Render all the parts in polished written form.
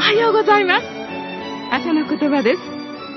はようございます。朝の言葉です。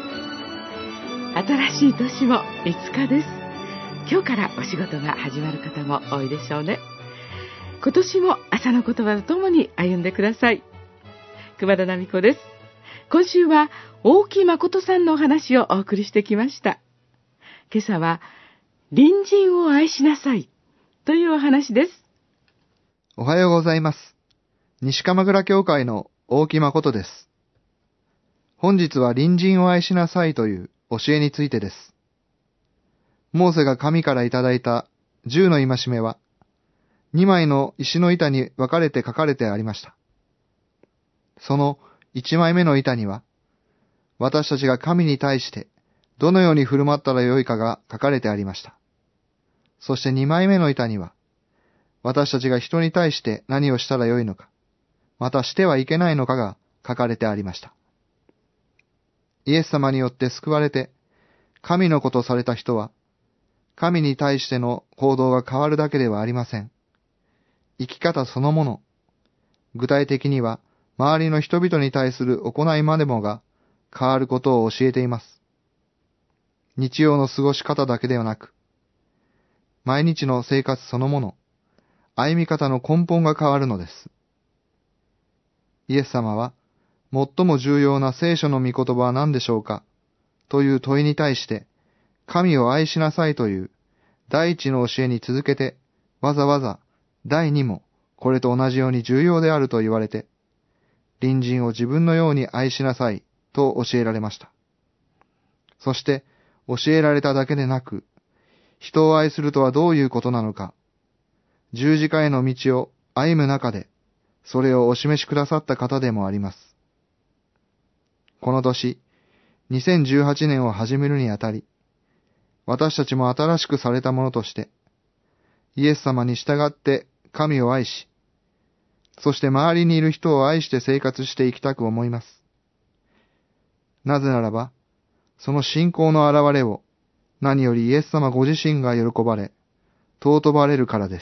新しい年も5日です。今日からお仕事が始まる方も多いでしょうね。今年も朝の言葉とともに歩んでください。熊田奈美子です。今週は大木誠さんのお話をお送りしてきました。今朝は隣人を愛しなさいというお話です。 おはようございます。西鎌倉教会の大木誠です。本日は隣人を愛しなさいという教えについてです。モーセが神からいただいた10の戒めは、2枚の石の板に分かれて書かれてありました。その1枚目の板には、私たちが神に対してどのように振る舞ったらよいかが書かれてありました。そして2枚目の板には、私たちが人に対して何をしたらよいのか、またしてはいけないのかが書かれてありました。イエス様によって救われて、神の子とされた人は、神に対しての行動が変わるだけではありません。生き方そのもの、具体的には周りの人々に対する行いまでもが変わることを教えています。日曜の過ごし方だけではなく、毎日の生活そのもの、歩み方の根本が変わるのです。イエス様は、最も重要な聖書の御言葉は何でしょうかという問いに対して、神を愛しなさいという第一の教えに続けて、わざわざ第二もこれと同じように重要であると言われて、隣人を自分のように愛しなさいと教えられました。そして教えられただけでなく、人を愛するとはどういうことなのか、十字架への道を歩む中で、それをお示しくださった方でもあります。この年、2018年を始めるにあたり、私たちも新しくされたものとして、イエス様に従って神を愛し、そして周りにいる人を愛して生活していきたく思います。なぜならば、その信仰の表れを何よりイエス様ご自身が喜ばれ、尊ばれるからです。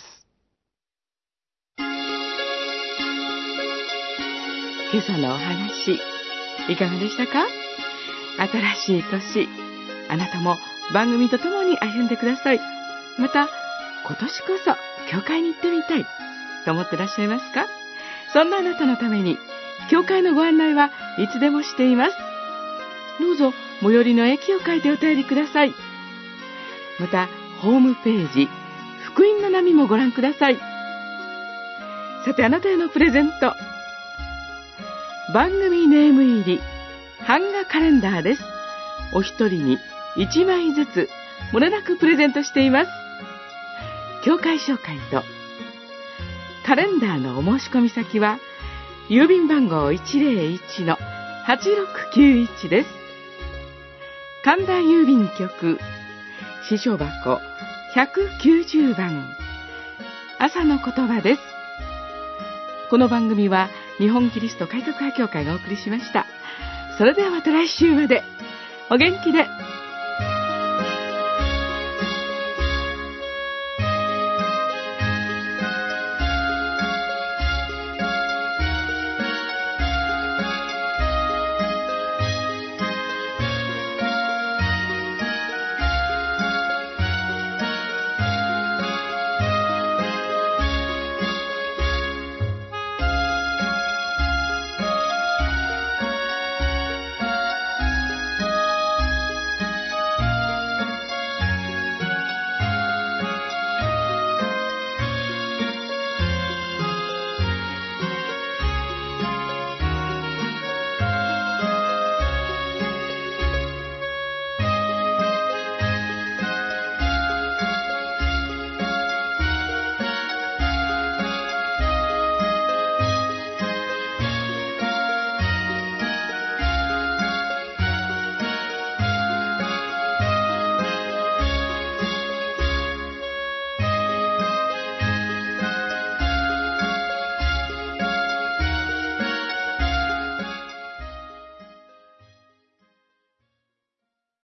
今朝のお話、いかがでしたか？新しい年、あなたも番組とともに歩んでください。また、今年こそ教会に行ってみたいと思ってらっしゃいますか？そんなあなたのために、教会のご案内はいつでもしています。どうぞ最寄りの駅を書いてお便りください。また、ホームページ、福音の波もご覧ください。さて、あなたへのプレゼント。番組ネーム入り版画カレンダーです。お一人に1枚ずつ漏れなくプレゼントしています。教会紹介とカレンダーのお申し込み先は郵便番号 101-8691 です。神田郵便局支所箱190番、朝の言葉です。この番組は日本キリスト開拓派教会がお送りしました。それではまた来週までお元気で。